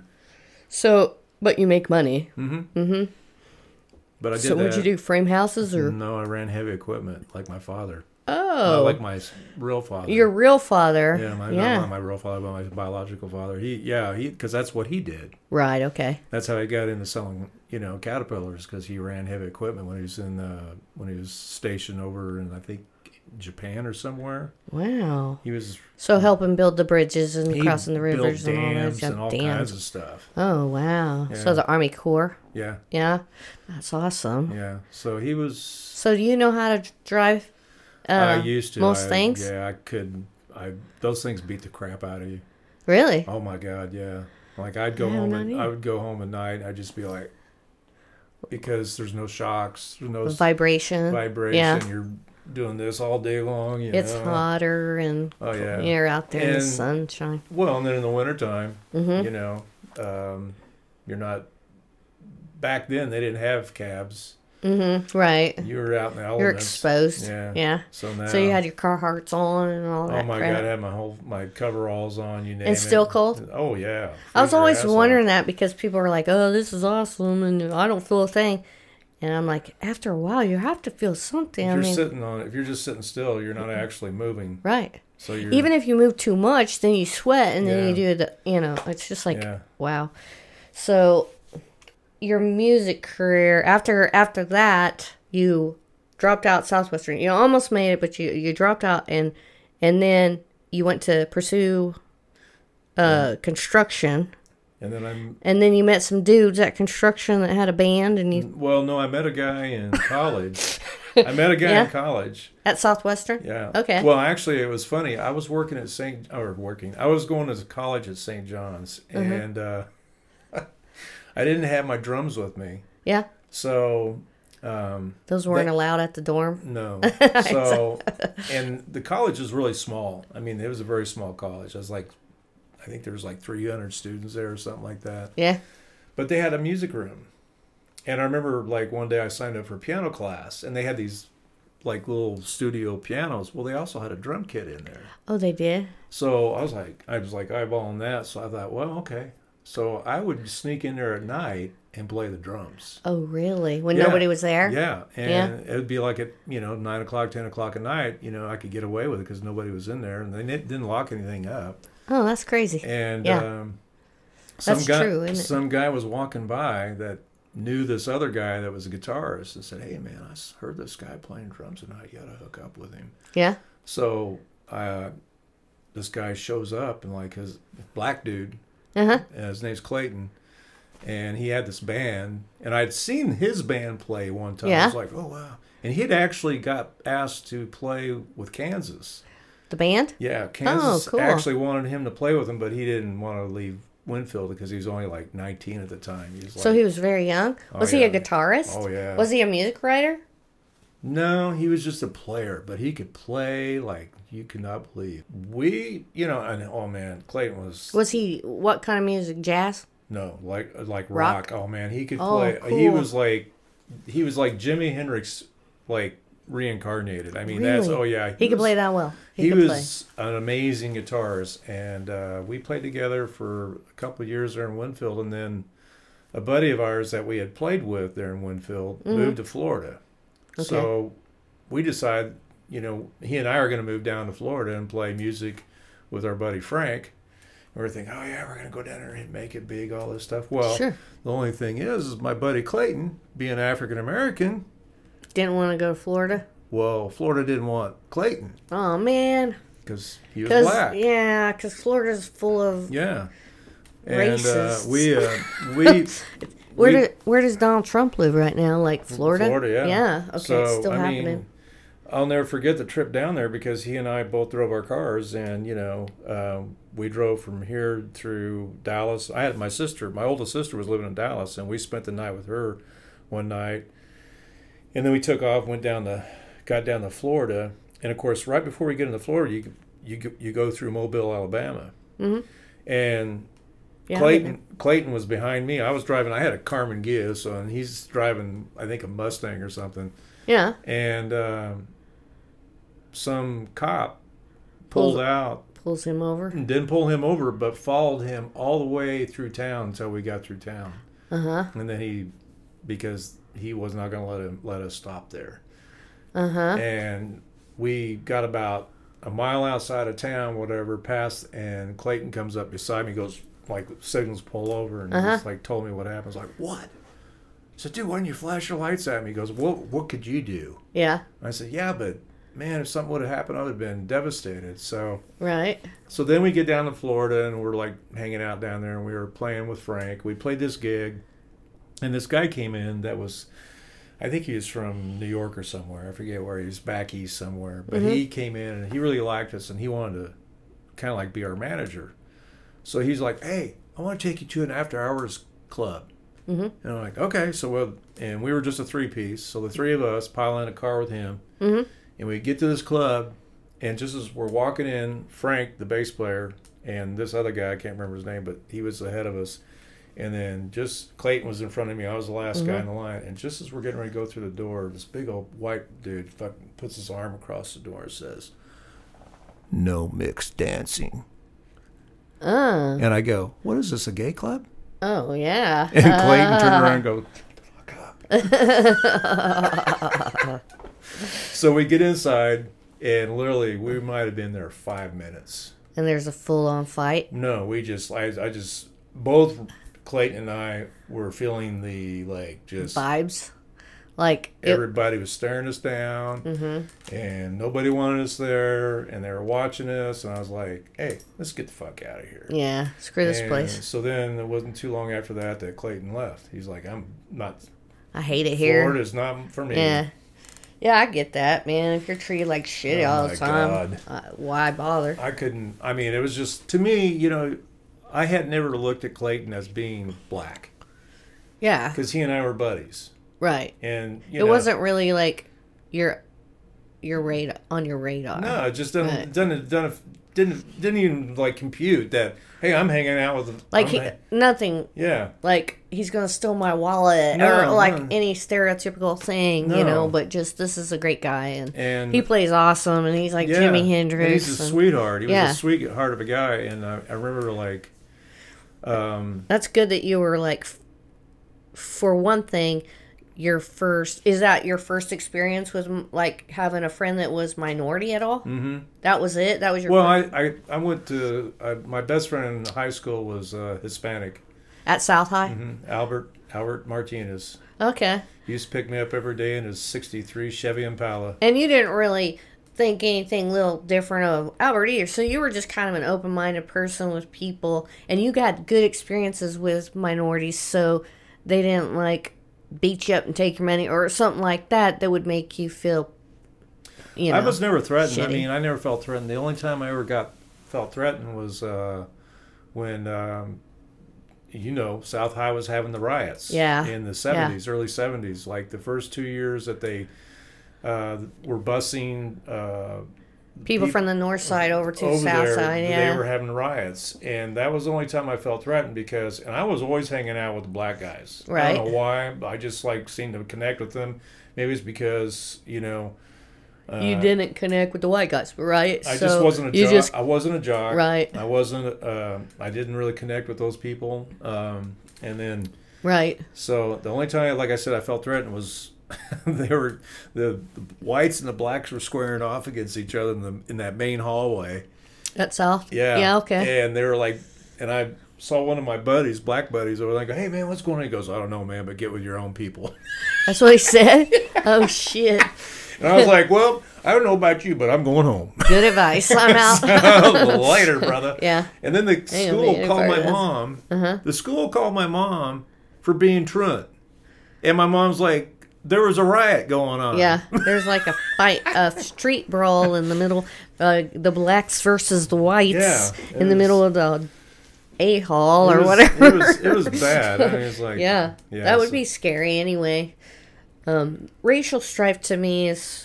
So, but you make money. Mm-hmm. Mm-hmm. But I did So that. what'd you do? Frame houses or? No, I ran heavy equipment like my father. Oh, Uh, like my s- real father. your real father. Yeah, my, yeah. not my real father, but my biological father. He, yeah, he, because that's what he did. Right. Okay. That's how he got into selling, you know, caterpillars because he ran heavy equipment when he was in, uh, when he was stationed over in, I think, Japan or somewhere. Wow. He was So helping build the bridges and he crossing the built rivers and all that. dams Yeah, and all dams. kinds of stuff. Oh wow. Yeah. So the Army Corps. Yeah, Yeah. That's awesome. yeah. So he was. So do you know how to drive? Uh, I used to most I- things? Yeah, I could. I those things beat the crap out of you. Really? Oh my god, yeah. Like I'd go I have home no and idea. I would go home at night. I'd just be like, because there's no shocks, there's no The vibration. vibration. Yeah. You're doing this all day long. You It's know? hotter and Oh yeah. you're out there in the And- sunshine. Well, and then in the wintertime, Mm-hmm. you know, um, you're not. Back then, they didn't have cabs. Mm-hmm. Right. You were out in the elements. You're exposed. Yeah. Yeah. So now. So you had your Carhartts on and all that Oh my crap. God! I had my whole my coveralls on. You name And it. still cold? Oh yeah. I was Freeze your always ass wondering off. that because people were like, "Oh, this is awesome," and I don't feel a thing. And I'm like, after a while, you have to feel something. If I you're mean, sitting on, if you're just sitting still, you're not actually moving. right. So you're Even if you move too much, then you sweat, and then Yeah. you do the, you know, it's just like, Yeah. wow. So, your music career after after that, you dropped out Southwestern. You almost made it, but you you dropped out, and and then you went to pursue uh, construction. And then I'm And then you met some dudes at construction that had a band, and you well. No, I met a guy in college. I met a guy Yeah? in college. at Southwestern. Yeah. Okay. Well, actually, it was funny. I was working at Saint or working. I was going to college at Saint John's, Mm-hmm. and uh, I didn't have my drums with me, Yeah, so. Um, those weren't They- allowed at the dorm. No. So, and the college is really small. I mean, it was a very small college. I was like, I think there was like three hundred students there or something like that. Yeah. But they had a music room. And I remember like one day I signed up for piano class and they had these like little studio pianos. Well, they also had a drum kit in there. Oh, they did. So I was like, I was like eyeballing that. So I thought, well, okay. So I would sneak in there at night and play the drums. Oh, really? When Yeah. nobody was there? Yeah, and Yeah. it would be like at you know nine o'clock, ten o'clock at night. You know, I could get away with it because nobody was in there, and they didn't didn't lock anything up. Oh, that's crazy. And Yeah. um, some That's guy, true, isn't it? some guy was walking by that knew this other guy that was a guitarist, and said, "Hey, man, I s- heard this guy playing drums tonight. You got to hook up with him." Yeah. So uh, this guy shows up, and like his black dude, Uh huh. uh, his name's Clayton. And he had this band, and I'd seen his band play one time. Yeah. I was like, oh, wow. And he'd actually got asked to play with Kansas. The band? Yeah, Kansas cool. actually wanted him to play with him, but he didn't want to leave Winfield because he was only like nineteen at the time. He was So like, he was very young. Oh, Was he a yeah. guitarist? Oh, yeah. Was he a music writer? No, he was just a player, but he could play like you could not believe. We, you know, and oh, man, Clayton was... Was he what kind of music? Jazz? No, like like Rock? rock. Oh man, he could Oh, play. He cool. was like, he was like Jimi Hendrix, like reincarnated. I mean, that's Really? oh yeah. He, could was- play that well. He, He, could was an amazing guitarist, and uh, we played together for a couple of years there in Winfield, and then a buddy of ours that we had played with there in Winfield Mhm. moved to Florida. Okay. So we decided, you know, he and I are going to move down to Florida and play music with our buddy Frank. And we're thinking, oh yeah, we're going to go down there and make it big, all this stuff. Well, play. Sure. the only thing is, is my buddy Clayton, being African American, Didn't want to go to Florida. well, Florida didn't want Clayton Oh man. because he was Cause black. yeah, because Florida's full of. Yeah. And uh, Racists. we, uh, we, Where we- do, where does Donald Trump live right now? Like Florida? Florida, yeah. Yeah. Okay, so, it's still I happening. mean, I'll never forget the trip down there because he and I both drove our cars, and you know, um, we drove from here through Dallas. I had my sister, my oldest sister, was living in Dallas, and we spent the night with her one night, and then we took off, went down to, got down to Florida, and of course, right before we get into Florida, you you go- you go through Mobile, Alabama, Mhm. and Yeah, Clayton Clayton was behind me. I was driving. I had a Carmen Ghia, so and he's driving, I think, a Mustang or something. Yeah. And um, some cop pulled Pulls- out, Pulls him over. and didn't pull him over, but followed him all the way through town until we got through town. Uh huh. And then he, because he was not going to let him let us stop there. Uh huh. And we got about a mile outside of town, whatever, past, and Clayton comes up beside me, goes like signals pull over, and Uh-huh. just like told me what happened. I was like, what? I said, dude, why didn't you flash your lights at me? He goes, what what could you do? Yeah. I said, yeah, but man, if something would have happened, I would have been devastated. So Right. so then we get down to Florida, and we're like hanging out down there, and we were playing with Frank. We played this gig, and this guy came in that was, I think he was from New York or somewhere. I forget where he was, back east somewhere. But Mhm. he came in, and he really liked us, and he wanted to kind of like be our manager. So he's like, hey, I want to take you to an after hours club. Mhm. And I'm like, okay. So we'll, and we were just a three piece. So the three of us pile in a car with him, Mhm. and we get to this club, and just as we're walking in, Frank, the bass player, and this other guy, I can't remember his name, but he was ahead of us. And then just Clayton was in front of me. I was the last Mm-hmm. guy in the line. And just as we're getting ready to go through the door, this big old white dude fucking puts his arm across the door and says, "No mixed dancing." Uh, And I go, "What is this, a gay club?" oh, yeah. And Clayton turned around and goes, "Fuck up." So we get inside, and literally we might have been there five minutes. And there's a full-on fight. No, we just, I, I just, both Clayton and I were feeling the, like, just Vibes. Like, it, everybody was staring us down, mm-hmm. and nobody wanted us there, and they were watching us, and I was like, "Hey, let's get the fuck out of here." Yeah, screw this And place. So then it wasn't too long after that that Clayton left. He's like, "I'm not, I hate it here. Florida's not for me." Yeah. Yeah, I get that, man. If you're treated like shit Oh all my the time, God. uh, why bother? I couldn't, I mean, it was just, to me, you know, I had never looked at Clayton as being black, Yeah, because he and I were buddies. right. And, you It know, wasn't really like your your radar on your radar. no, it just doesn't, Right. doesn't, doesn't, didn't, didn't even, like, compute that, hey, I'm hanging out with, Like I'm he, ha- nothing. yeah. Like he's gonna steal my wallet No, or like no. any stereotypical thing, you No. know. But just this is a great guy, and, And he plays awesome, and he's like yeah, Jimi and Hendrix. he's a and- sweetheart. He was yeah. a sweetheart of a guy. And I, I remember, like, um, That's good that you were like, f- for one thing, your first is that your first experience with m- like having a friend that was minority at all? mhm. That was it. That was your Well, first, I, I, I went to, I, my best friend in high school was uh, Hispanic. at South High. hmm Albert, Albert Martinez. Okay, He used to pick me up every day in his sixty-three Chevy Impala. and you didn't really think anything little different of Albert either. So you were just kind of an open-minded person with people, and you got good experiences with minorities. So they didn't like beat you up and take your money or something like that that would make you feel, you know. I was never threatened. I shitty. mean, I never felt threatened. The only time I ever got felt threatened was uh, when, um, you know, South High was having the riots. Yeah. In the seventies, early seventies. Like the first two years that they uh, were busing uh, People peop- from the north side over to over south there, side, yeah. they were having riots, and that was the only time I felt threatened because, and I was always hanging out with the black guys. I Right. don't know why. I just like seemed to connect with them. Maybe it's because you know. Uh, You didn't connect with the white guys, right? I So just wasn't a you jock. just I wasn't a jock. right, I wasn't. Uh, I didn't really connect with those people. Um, and then, right. so the only time, like I said, I felt threatened was they were the, the whites and the blacks were squaring off against each other in the in that main hallway. At South. Yeah. Yeah. Okay. And they were like, and I saw one of my buddies, black buddies, over there. I go, "Hey man, what's going on?" He goes, "I don't know, man, but get with your own people." That's what he said. Oh shit. And I was like, "Well, I don't know about you, but I'm going home." Good advice. I'm out. Later, brother. Yeah. And then the Ain't gonna be school any called part my of this. mom. Uh-huh. The school called my mom for being truant. And my mom's like, there was a riot going on. Yeah. There's like a fight, a street brawl in the middle. Uh, the blacks versus the whites Yeah, it in the was- middle of the a hall It or was- whatever. It was, it was bad. I mean, it's like, Yeah, yeah, that would so- be scary anyway. Um, racial strife to me is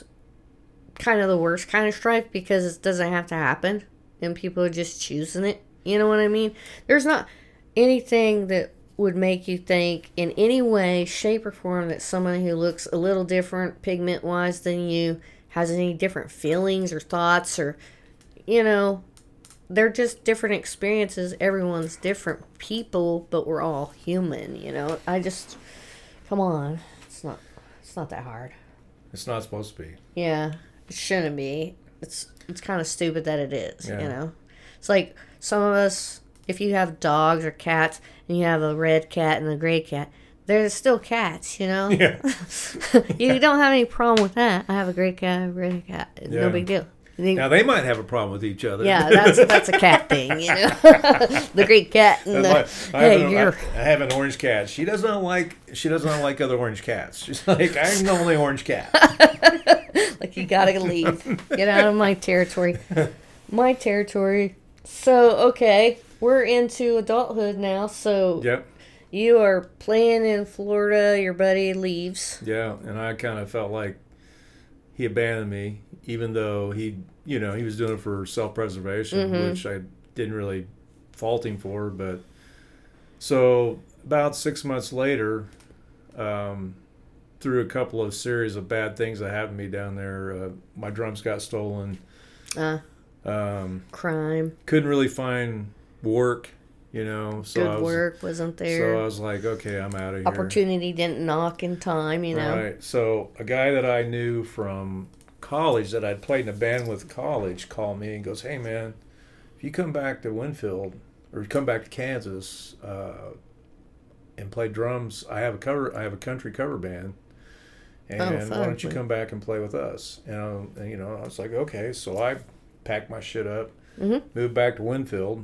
kind of the worst kind of strife because it doesn't have to happen and people are just choosing it. You know what I mean? There's not anything that would make you think in any way, shape, or form that someone who looks a little different pigment wise than you has any different feelings or thoughts or, you know, they're just different experiences. Everyone's different people, but we're all human, you know. I just, come on, it's not, it's not that hard. It's not supposed to be. Yeah, it shouldn't be. It's it's kind of stupid that it is, Yeah. you know. It's like some of us, if you have dogs or cats, and you have a red cat and a gray cat, they're still cats, you know. Yeah. You don't have any problem with that. I have a gray cat, a red cat. It's Yeah. no big deal. They- Now, they might have a problem with each other. yeah, that's that's a cat thing, you know. The great cat and the, That's why I, hey, have an, you're I, I have an orange cat. She doesn't like. She doesn't like other orange cats. She's like, I'm the only orange cat. like you gotta leave, get out of my territory, my territory. So okay, we're into adulthood now. So Yep. you are playing in Florida. Your buddy leaves. Yeah, and I kind of felt like he abandoned me, even though he, you know, he was doing it for self-preservation, Mhm. which I didn't really fault him for. But So about six months later, um, through a couple of series of bad things that happened to me down there, uh, my drums got stolen. Uh, Um, crime. couldn't really find work, you know. So Good I was, work wasn't there. So I was like, okay, I'm out of here. Opportunity didn't knock in time, you know. Right. So a guy that I knew from college that I'd played in a band with college called me and goes, hey man, if you come back to Winfield or you come back to Kansas uh, and play drums, I have a cover I have a country cover band. And Oh, why fun. don't you come back and play with us? And, um, and you know, I was like, okay. So I packed my shit up, hmm moved back to Winfield,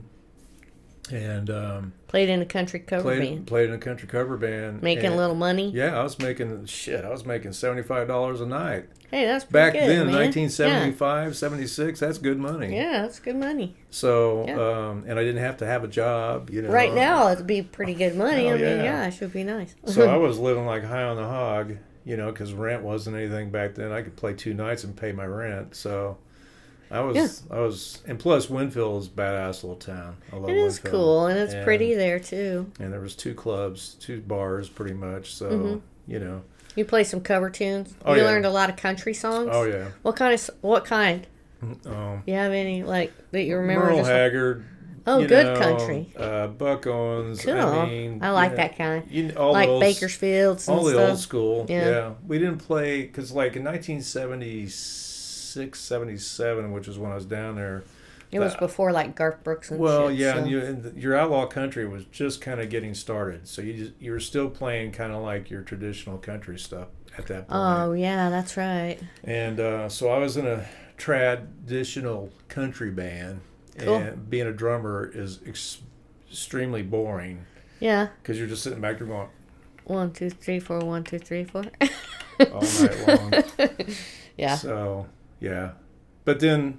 and um, Played in a country cover played band. played in a country cover band. Making and, a little money. Yeah, I was making shit. I was making seventy five dollars a night. Hey, that's Back pretty good, then, man. nineteen seventy-five, seventy-six, that's good money. Yeah. yeah, that's good money. So, Yeah. um, and I didn't have to have a job, you know. Right now, it'd be pretty good money. Oh, I mean, yeah. yeah, it should be nice. So I was living like high on the hog, you know, because rent wasn't anything back then. I could play two nights and pay my rent. So I was, Yeah. I was, and plus Winfield is a badass little town. I love It is Winfield. cool, and it's And- pretty there, too. And there was two clubs, two bars, pretty much. So Mhm. you know. You play some cover tunes. Oh, you yeah. learned a lot of country songs. Oh yeah. What kind of? s- What kind? Um, You have any like that you remember? Merle just like- Haggard. Oh, you good know, country. Uh, Buck Owens. Cool. I mean, I like you know, that kind. You know, all Like those, Bakersfields and all the stuff. old school. Yeah. Yeah. We didn't play because like in nineteen seventy-six, seventy-seven, which is when I was down there. It was that- before like Garth Brooks and Well, shit. yeah, so- and, you, and the, your outlaw country was just kind of getting started, so you just, you were still playing kind of like your traditional country stuff at that point. Oh yeah, that's right. And uh, so I was in a traditional country band, Cool. and being a drummer is ex- extremely boring Yeah. because you're just sitting back there going One, two, three, four. One, two, three, four. all night long. Yeah. So yeah, but then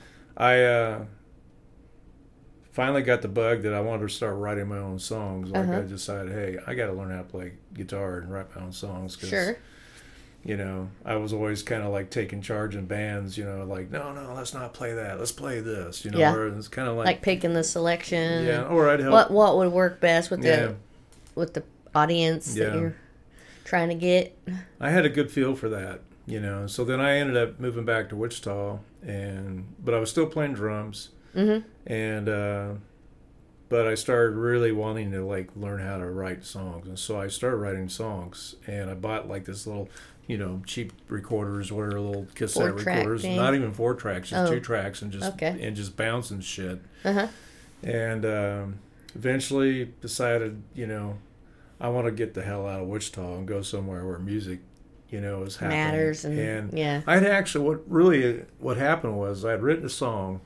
I uh, finally got the bug that I wanted to start writing my own songs. Like Uh-huh. I decided, hey, I got to learn how to play guitar and write my own songs. 'Cause, Sure. You know, I was always kind of like taking charge in bands. You know, like no, no, let's not play that. Let's play this. You know, Yeah. or it's kind of Like, like, picking the selection. yeah, or I'd help. What What would work best with the Yeah. with the audience Yeah. that you're trying to get? I had a good feel for that, you know. So then I ended up moving back to Wichita, and but I was still playing drums, Mm-hmm. and uh, but I started really wanting to like learn how to write songs, and so I started writing songs, and I bought like this little, you know, cheap recorders, whatever, little cassette Four-track recorders, thing? not even four tracks, just Oh. two tracks, and just Okay. and just bouncing shit, Uh huh. and um, eventually decided, you know, I want to get the hell out of Wichita and go somewhere where music, you know, is happening. Matters and, yeah. I'd actually, what really, what happened was I'd written a song,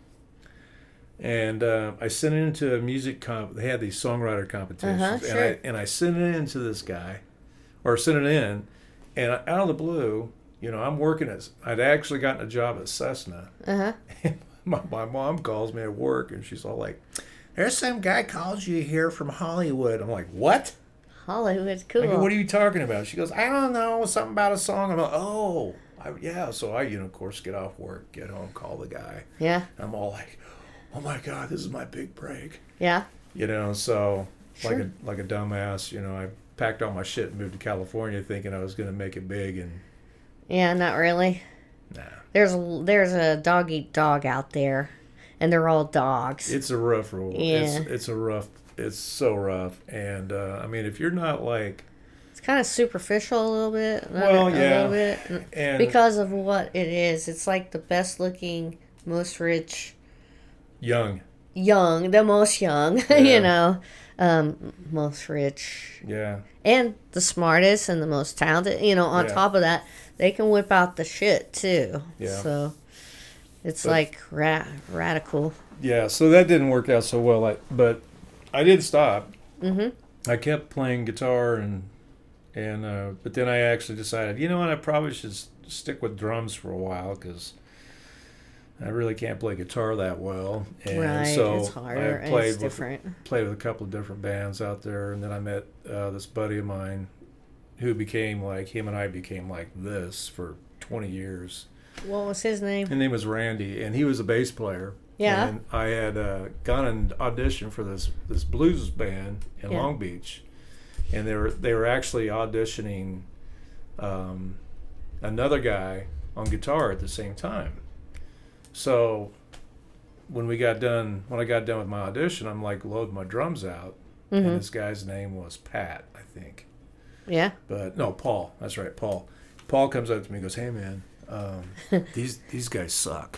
and uh, I sent it into a music comp. They had these songwriter competitions, Uh-huh, and sure. I and I sent it into this guy, or sent it in, and out of the blue, you know, I'm working at. I'd actually gotten a job at Cessna. Uh huh. my, my mom calls me at work, and she's all like, "There's some guy calls you here from Hollywood." I'm like, "What?" Hollywood's cool. I go, "What are you talking about?" She goes, "I don't know, something about a song." I'm like, "Oh, I, yeah." So I, you know, of course, get off work, get home, call the guy. Yeah. I'm all like, "Oh my God, this is my big break." Yeah. You know, so like Sure. a like a dumbass, you know, I packed all my shit and moved to California, thinking I was gonna make it big, and Yeah. Not really. nah, There's a, there's a dog eat dog out there, and they're all dogs. it's a rough rule. Yeah. It's it's a rough. It's so rough, and uh, I mean, if you're not like, It's kind of superficial a little bit. not Well, a, yeah. A little bit. and Because of what it is. It's like the best looking, most rich, young, young, the most young, Yeah. you know, um, most rich, yeah. and the smartest and the most talented. You know, on Yeah. top of that, they can whip out the shit too. Yeah. So it's But- like ra- radical. Yeah, so that didn't work out so well. I, but I did stop. Mm-hmm. I kept playing guitar, and and uh, but then I actually decided, you know what, I probably should s- stick with drums for a while because I really can't play guitar that well. And Right. so it's harder. I And played it's with different. played with a couple of different bands out there, and then I met uh, this buddy of mine who became like him and I became like this for twenty years. What was his name? His name was Randy, and he was a bass player. Yeah. And I had uh, gone and auditioned for this this blues band in Yeah. Long Beach, and they were they were actually auditioning um, another guy on guitar at the same time. So when we got done, when I got done with my audition, I'm like loading my drums out, Mm-hmm. and this guy's name was Pat, I think. Yeah. But no, Paul. That's right, Paul. Paul comes up to me and goes, "Hey, man, um, these these guys suck."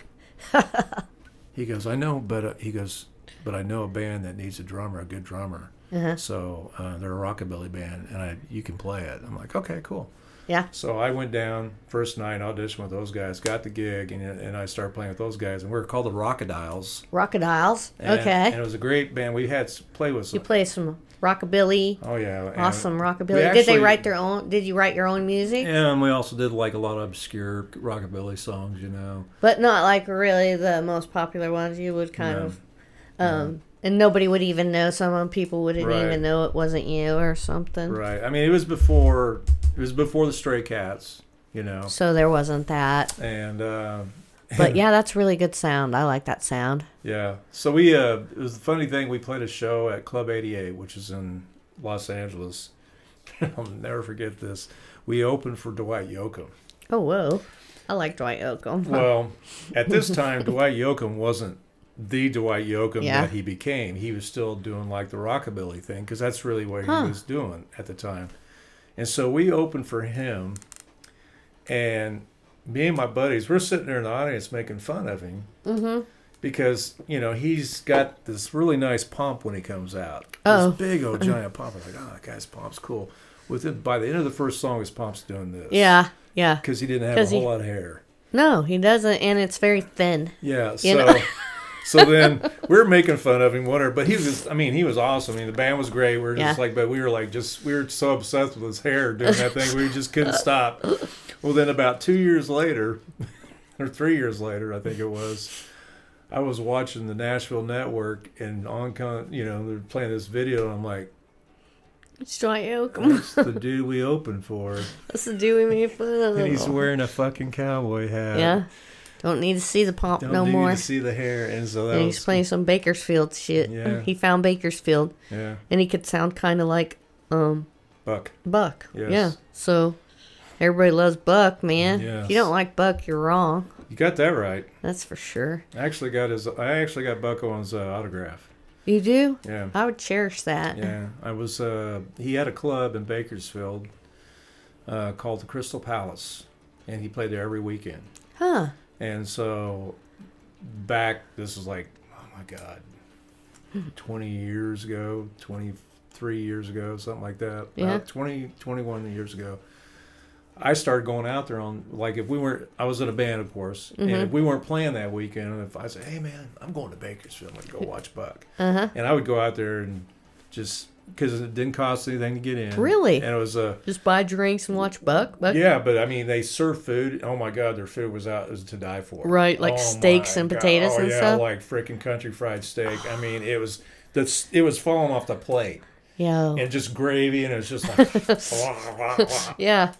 He goes, "I know, but uh, he goes, but I know a band that needs a drummer, a good drummer. Uh-huh. So uh, they're a rockabilly band, and I you can play it." I'm like, "Okay, cool." Yeah. So I went down first night, auditioned with those guys, got the gig, and and I started playing with those guys, and we were called the Rockadiles. Rockadiles. And, Okay. And it was a great band. We had s- play with You some. play some rockabilly. Oh yeah. and- Awesome rockabilly. we did they actually- write their own? Did you write your own music? And we also did like a lot of obscure rockabilly songs, you know. But not like really the most popular ones. You would kind No. of, um, and nobody would even know. Some people wouldn't Right. even know it wasn't you or something. Right. I mean, it was before it was before the Stray Cats, you know. So there wasn't that. And uh, But yeah, that's really good sound. I like that sound. yeah. So we uh, it was the funny thing. We played a show at Club eighty-eight, which is in Los Angeles. I'll never forget this. We opened for Dwight Yoakam. Oh whoa, I like Dwight Yoakam. Well, at this time, Dwight Yoakam wasn't the Dwight Yoakam Yeah. that he became. He was still doing like the rockabilly thing because that's really what Huh. he was doing at the time. And so we opened for him, and me and my buddies, we're sitting there in the audience making fun of him Mm-hmm. because, you know, he's got this really nice pump when he comes out. Oh. This big old giant pump. I'm like, oh, that guy's pump's cool. Within, by the end of the first song, his pump's doing this. Yeah, yeah. Because he didn't have 'Cause a whole he- lot of hair. No, he doesn't, and it's very thin. Yeah, You so know? so then we were making fun of him, whatever. But he was, just, I mean, he was awesome. I mean, the band was great. We were just Yeah. like, but we were like, just we were so obsessed with his hair doing that thing, we just couldn't stop. Well, then about two years later, or three years later, I think it was, I was watching the Nashville Network, and on, con- you know, they're playing this video, and I'm like, It's Dwight Yoakam. that's the dude we opened for, That's the dude we made fun of. and he's wearing a fucking cowboy hat. Yeah. Don't need to see the pomp Don't no need more. to see the hair, and so that And was he's playing some Bakersfield shit. Yeah. He found Bakersfield, yeah, and he could sound kind of like um Buck. Buck. Yes. Yeah. So everybody loves Buck, man. Yes. If you don't like Buck, you're wrong. You got that right. That's for sure. I actually got his. I actually got Buck Owens' uh, autograph. You do? Yeah, I would cherish that. yeah. I was. Uh, he had a club in Bakersfield uh, called the Crystal Palace, and he played there every weekend. Huh. And so, back this was like, oh my God, twenty years ago, twenty-three years ago, something like that. Yeah. About twenty, twenty-one years ago. I started going out there on, like, if we weren't, I was in a band, of course, and Mhm. if we weren't playing that weekend, if I said, hey, man, I'm going to Bakersfield, I'm going to go watch Buck. Uh huh. And I would go out there and just, because it didn't cost anything to get in. Really? And it was a, Just buy drinks and watch Buck. Buck. yeah, but I mean, they served food. Oh my God, their food was out, it was to die for. Right, like Oh steaks my and God. potatoes oh, and yeah, stuff? like freaking country fried steak. I mean, it was, that's, it was falling off the plate. Yo. And just gravy, and it was just like, wah, wah, wah. Yeah.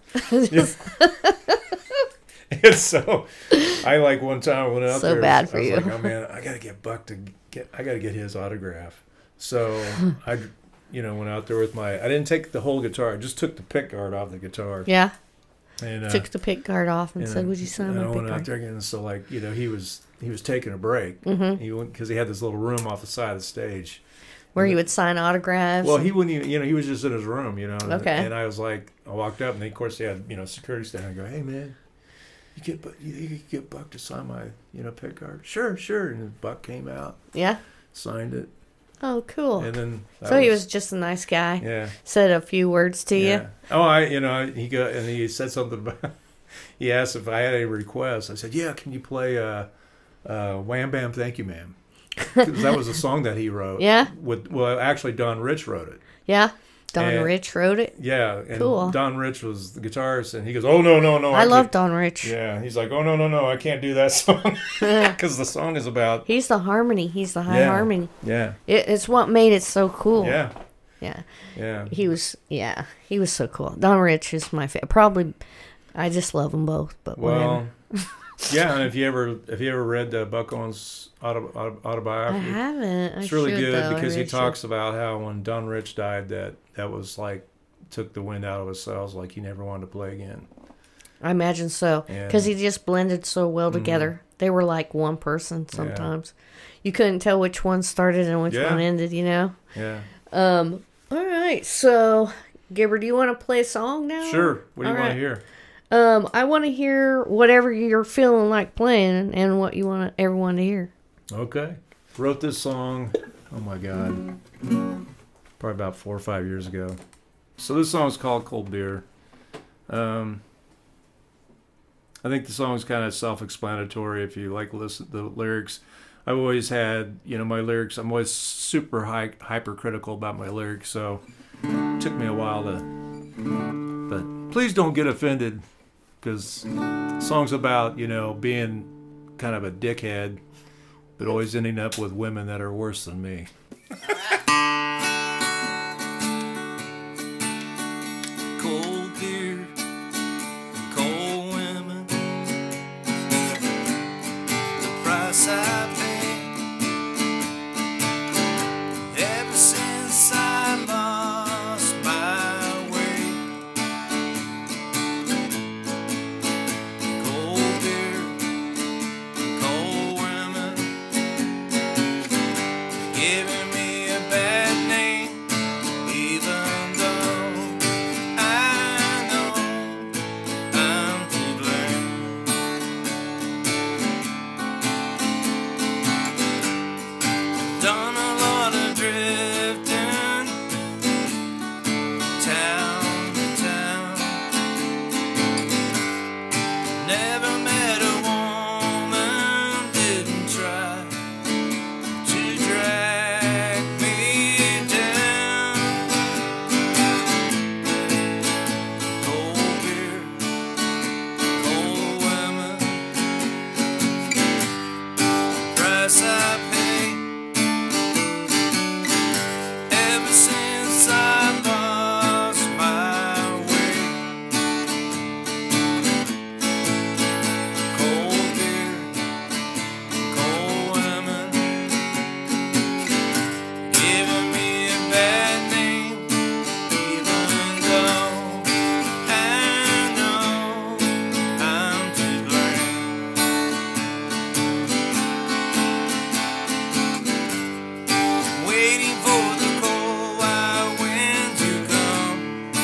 And so, I like one time I went out So there. bad for I was you. like, oh man, I gotta get Buck to get. I gotta get his autograph. So I, you know, went out there with my. I didn't take the whole guitar. I just took the pick guard off the guitar. Yeah. And uh, Took the pick guard off and and, said, "Would you sign and I my pick went out guard?" there again. And so like you know, he was he was taking a break. Mm-hmm. He went because he had this little room off the side of the stage. Where he would sign autographs. Well, he wouldn't even, you know, he was just in his room, you know. And, Okay. and I was like, I walked up, and they, of course, they had, you know, security standing. I go, hey, man, you get, Bu- you, you could get Buck to sign my, you know, pick card? Sure, sure. And Buck came out, Yeah. signed it, Oh, cool. and then. that So he was just a nice guy. Yeah. Said a few words to Yeah. you. Oh, I, you know, he got, and he said something about, he asked if I had any requests. I said, yeah, can you play uh, uh, Wham Bam Thank You Ma'am? 'Cause that was a song that he wrote. Yeah. With, well, actually, Don Rich wrote it. Yeah. Don And- Rich wrote it. Yeah, and Cool. Don Rich was the guitarist, and he goes, "Oh no, no, no!" I can't-" love Don Rich. Yeah, he's like, "Oh no, no, no! I can't do that song because the song is about." He's the harmony. He's the high Yeah. harmony. Yeah, It, it's what made it so cool. yeah, Yeah. yeah. He was. Yeah. He was so cool. Don Rich is my favorite. Probably. I just love them both. But Well, whatever. Yeah, and if you ever if you ever read uh, Buck Owens' auto, auto, I autobiography, haven't. I it's really should, good though. I because he really talks should. about how when Don Rich died, that that was like took the wind out of his sails, like he never wanted to play again. I imagine so. And Because he just blended so well Mhm. together. They were like one person sometimes. You couldn't tell which one started and which Yeah. one ended, you know? yeah, Um. All right. So, Gibber, do you want to play a song now? sure. What do you All want right. to hear? Um, I want to hear whatever you're feeling like playing and what you want everyone to hear. Okay. Wrote this song, oh my God, probably about four or five years ago. So this song is called Cold Beer. Um, I think the song's kind of self-explanatory if you like listen to the lyrics. I've always had, you know, my lyrics, I'm always super high, hypercritical about my lyrics, so it took me a while to, but please don't get offended, because the song's about, you know, being kind of a dickhead, but always ending up with women that are worse than me. Cold beer, cold women, the price I pay. Ever since I lost my way. Cold beer, cold women, giving me a bad name, even though I know I'm to blame. Done a lot of drifting, town to town. Never met a woman, didn't try to drag me down. Cold beer, cold women, price I pay. Ever since I lost my way. Cold beer, cold women, giving me a bad name, even though I know I'm to blame. Waiting for the cold wild wind to come.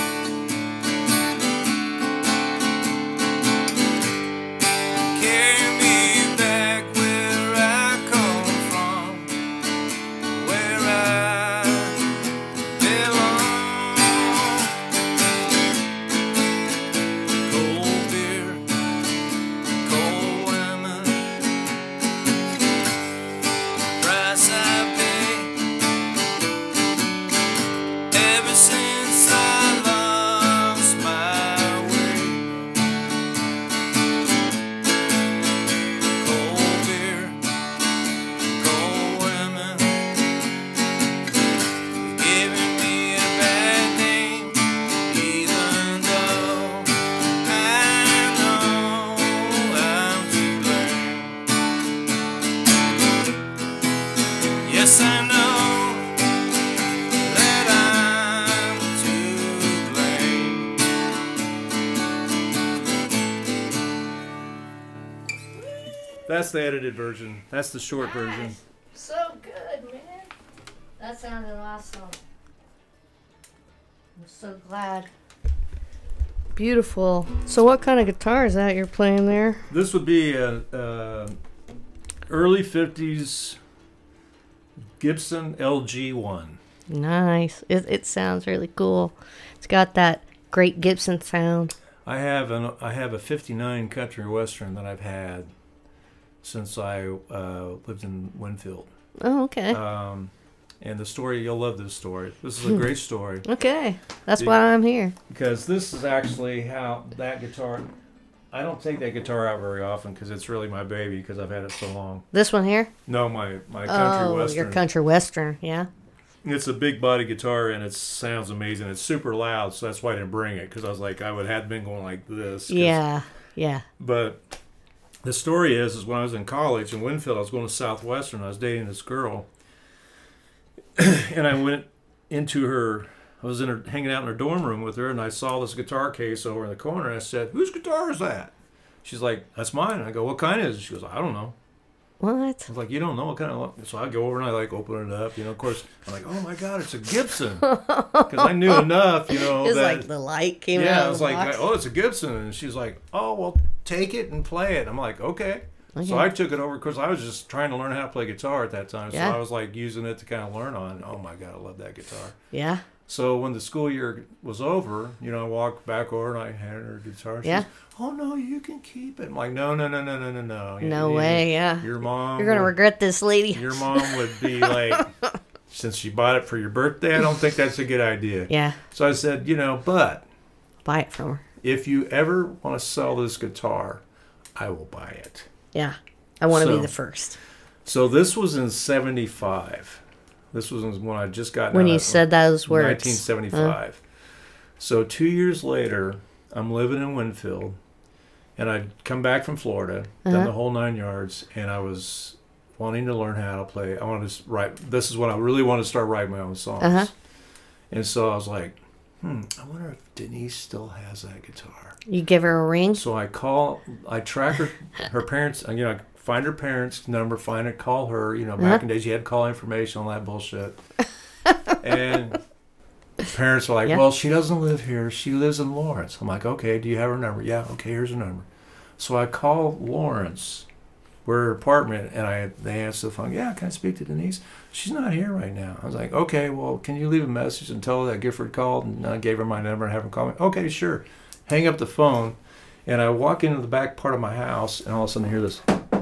Carry me back where I come from, where I belong. Cold beer, cold women, price I pay. Ever since I lost my way. Cold beer, cold women, giving me a bad name, even though I know I'm to blame. Yes, I know that I'm to blame. That's the edited version. That's the short version. So good, man. That sounded awesome. I'm so glad. Beautiful. So what kind of guitar is that you're playing there? This would be a, uh early fifties Gibson L G one. Nice. It, it sounds really cool. It's got that great Gibson sound. I have an I have a fifty-nine Country Western that I've had since I uh, lived in Winfield. Oh, okay. Um, and the story, you'll love this story. This is a great story Okay. That's Big- why I'm here. because this is actually how that guitar. I don't take that guitar out very often because it's really my baby because I've had it so long. This one here? No, my my Country Oh, Western. your country western, yeah. It's a big body guitar and it sounds amazing. It's super loud, so that's why I didn't bring it because I was like I would have been going like this. 'cause- Yeah, yeah. But the story is, is when I was in college in Winfield, I was going to Southwestern. I was dating this girl, and I went into her. I was in her, hanging out in her dorm room with her, and I saw this guitar case over in the corner. And I said, "Whose guitar is that?" She's like, "That's mine." And I go, "What kind is it?" She goes, "I don't know." What? I was like, "You don't know what kind of?" So I go over and I like open it up. You know, of course, I'm like, "Oh my God, it's a Gibson," because I knew enough. You know, It's that like the light came yeah, out I of was the like, box. "Oh, it's a Gibson," and she's like, "Oh, well, take it and play it." I'm like, "Okay." Okay. So I took it over because I was just trying to learn how to play guitar at that time. Yeah. So I was like using it to kind of learn on. Oh my God, I love that guitar. Yeah. So when the school year was over, you know, I walked back over and I handed her a guitar. She Yeah. goes, "Oh no, you can keep it." I'm like, "No, no, no, no, no, no, no. No You- way. Yeah. Your mom. You're gonna would, regret this, lady. Your mom would be like, since she bought it for your birthday, I don't think that's a good idea. Yeah. So I said, you know, but Buy it from her. if you ever want to sell this guitar, I will buy it. Yeah. I want to So- be the first. So this was in seventy-five. This was when I just got When you said those words. nineteen seventy-five. So two years later, I'm living in Winfield, and I'd come back from Florida, done Uh-huh. the whole nine yards, and I was wanting to learn how to play. I wanted to write. This is when I really wanted to start writing my own songs. Uh-huh. And so I was like, hmm, I wonder if Denise still has that guitar. You give her a ring. So I call, I track her, her parents, you know, I find her parents' number, find it, call her. You know, back Uh-huh. in the days, you had call information, all that bullshit. And parents are like, Yeah. well, she doesn't live here. She lives in Lawrence. I'm like, okay, do you have her number? Yeah, okay, here's her number. So I call Lawrence, where her apartment, and I they answer the phone. Yeah, can I speak to Denise? She's not here right now. I was like, okay, well, can you leave a message and tell her that Gifford called? And I gave her my number and have her call me. Okay, sure. Hang up the phone, and I walk into the back part of my house, and all of a sudden I hear this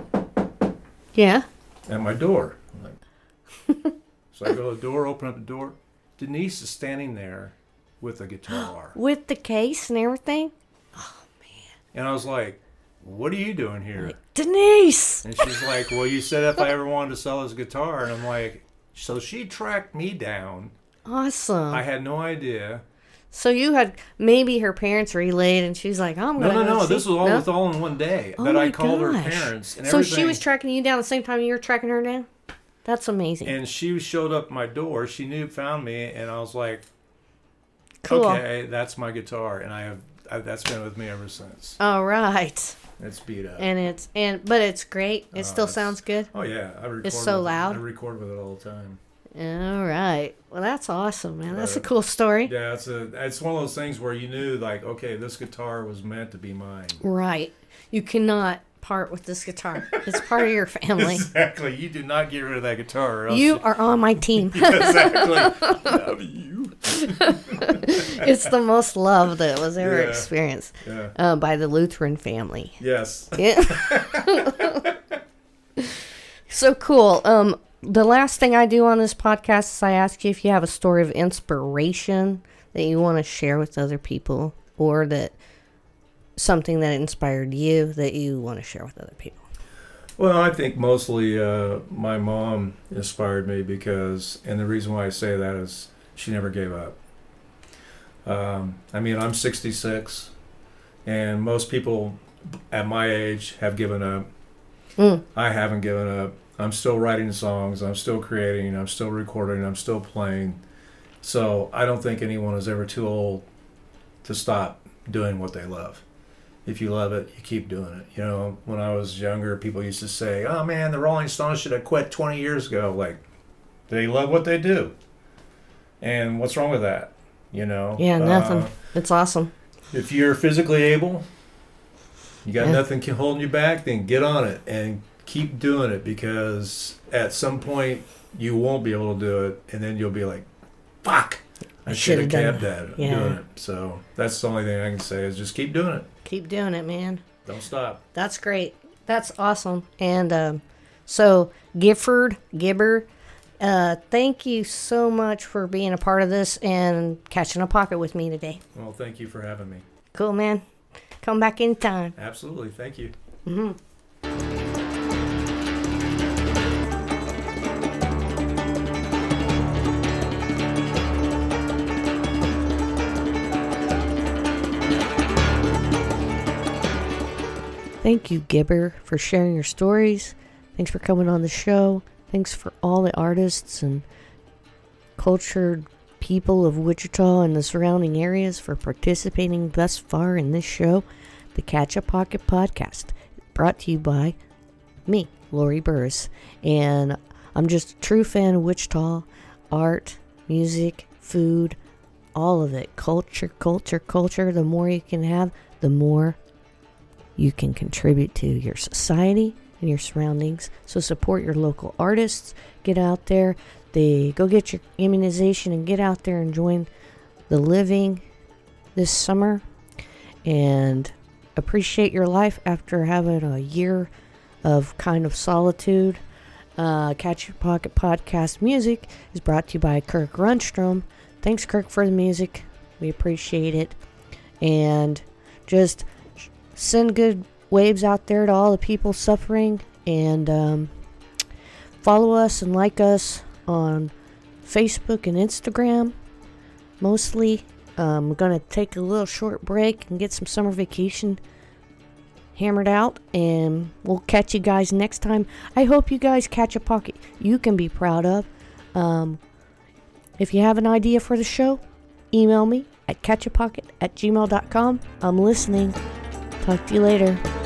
Yeah. at my door. I'm like, so I go to the door, open up the door. Denise is standing there with a guitar. With the case and everything. And I was like, what are you doing here? Denise. And she's like, well, you said if I ever wanted to sell this guitar. And I'm like, so she tracked me down. Awesome. I had no idea. So you had maybe her parents relayed, and she's like, "I'm No, gonna." no, go no. see-" This was all No? with all in one day. Oh that I my called her gosh. parents and So everything. she was tracking you down the same time you were tracking her down. That's amazing. And she showed up at my door. She knew, found me, and I was like, Cool. okay, that's my guitar, and I have I, that's been with me ever since. All right. It's beat up. And it's and but it's great. It Oh, still it's- sounds good. Oh yeah, I record. so with loud. It. I record with it all the time. All right. Well, that's awesome, man. That's a Uh, cool story. Yeah, it's a it's one of those things where you knew like, okay, this guitar was meant to be mine. Right. You cannot part with this guitar. It's part of your family. Exactly. You do not get rid of that guitar. Or else You are on my team. exactly. Love you. It's the most love that was ever Yeah. experienced Yeah. uh, by the Lutheran family. Yes. Yeah. So cool. Um, the last thing I do on this podcast is I ask you if you have a story of inspiration that you want to share with other people, or that something that inspired you that you want to share with other people. Well, I think mostly uh, my mom inspired me because, and the reason why I say that is she never gave up. Um, I mean, I'm sixty-six, and most people at my age have given up. Mm. I haven't given up. I'm still writing songs. I'm still creating. I'm still recording. I'm still playing. So I don't think anyone is ever too old to stop doing what they love. If you love it, you keep doing it. You know, when I was younger, people used to say, oh man, the Rolling Stones should have quit twenty years ago. Like, they love what they do. And what's wrong with that? You know? Yeah, nothing. Uh, It's awesome. if you're physically able, you got Yeah. nothing holding you back, then get on it and keep doing it, because at some point you won't be able to do it, and then you'll be like, fuck, I I should have should've done kept at it, Yeah. doing it. So that's the only thing I can say is just keep doing it. Keep doing it, man. Don't stop. That's great. That's awesome. And um, so, Gifford, Gibber, uh, thank you so much for being a part of this and catching a pocket with me today. Well, thank you for having me. Cool, man. Come back anytime. Absolutely. Thank you. Mm-hmm. Thank you, Gibber, for sharing your stories. Thanks for coming on the show. Thanks for all the artists and cultured people of Wichita and the surrounding areas for participating thus far in this show, the Catch a Pocket Podcast, brought to you by me, Lori Burris. And I'm just a true fan of Wichita, art, music, food, all of it. Culture, culture, culture. The more you can have, the more you can contribute to your society and your surroundings. So support your local artists. Get out there. They go get your immunization and get out there and join the living this summer. And appreciate your life after having a year of kind of solitude. Uh, Catch Your Pocket Podcast music is brought to you by Kirk Rundstrom. Thanks, Kirk, for the music. We appreciate it. And just send good waves out there to all the people suffering. And um, follow us and like us on Facebook and Instagram. Mostly. Um, we're going to take a little short break and get some summer vacation hammered out, and we'll catch you guys next time. I hope you guys catch a pocket you can be proud of. Um, if you have an idea for the show, email me at catchapocket at gmail dot com. I'm listening. Talk to you later.